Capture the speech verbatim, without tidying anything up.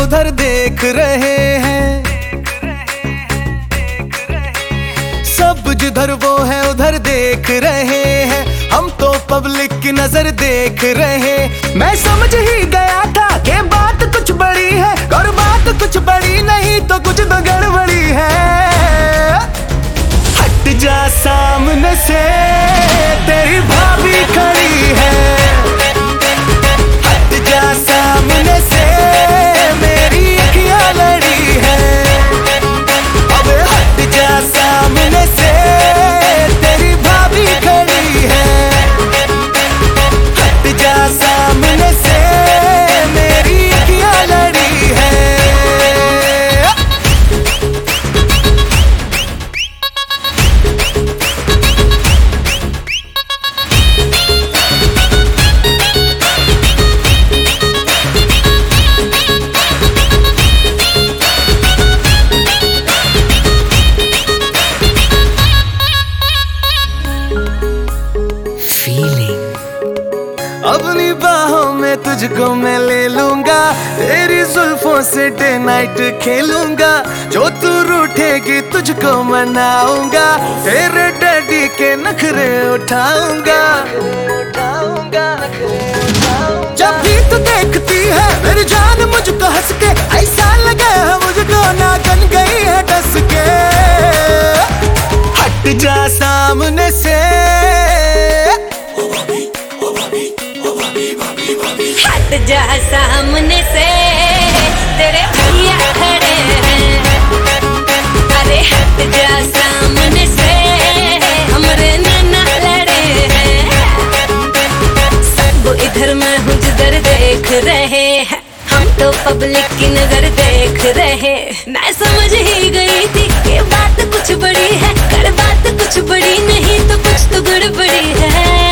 उधर देख रहे हैं, सब जिधर वो है उधर देख रहे हैं। हम तो पब्लिक की नजर देख रहे। मैं समझ ही गया था कि बात कुछ बड़ी है, और बात कुछ बड़ी नहीं तो कुछ तो गड़बड़ी है। हट जा सामने से, तेरी भाभी खड़ी है। हट जा सामने से, मेरी अखियां लड़ी है। अब हट जा सामने से, तेरी भाभी खड़ी है। हट जा सामने से, मेरी अखियां लड़ी है। अपनी बाहों में तुझको मैं ले लूंगा, तेरी जुल्फों से डे नाइट खेलूंगा। जो तू रूठेगी तुझको मनाऊंगा, तेरे डैडी के नखरे उठाऊंगा। जब भी तू देखती है मेरी जान मुझको हंस के, ऐसा लगे है मुझको नागन गई है डस के। हट जा सामने से, हट जा सामने से, तेरे भैया खड़े हैं। अरे हट जा सामने से, हमरे नाना लड़े हैं। सब इधर मैं हूँ जिधर देख रहे हैं, हम तो पब्लिक की नजर देख रहे। मैं समझ ही गई थी कि बात कुछ बड़ी है, कर बात कुछ बड़ी नहीं तो कुछ तो गड़बड़ी है।